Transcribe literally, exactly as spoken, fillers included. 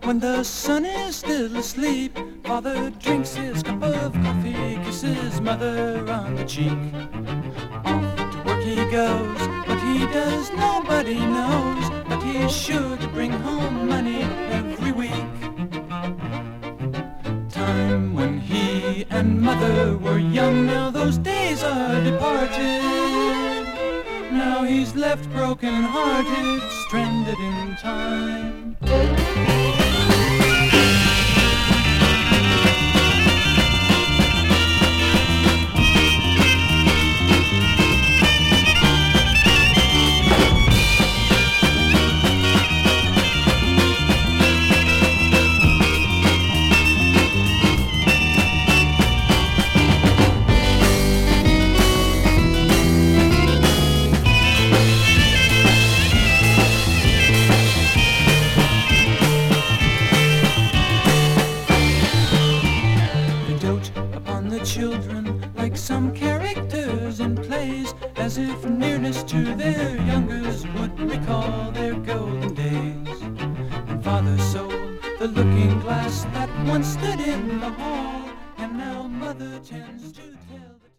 When the son is still asleep, father drinks his cup of coffee, kisses mother on the cheek. Off to work he goes, what he does nobody knows, but he's sure to bring home money every week. Time when he and mother were young, now those days are departed. Now he's left broken-hearted, stranded in time. Children like some characters in plays, as if nearness to their youngers would recall their golden days. And father sold the looking glass that once stood in the hall, and now mother tends to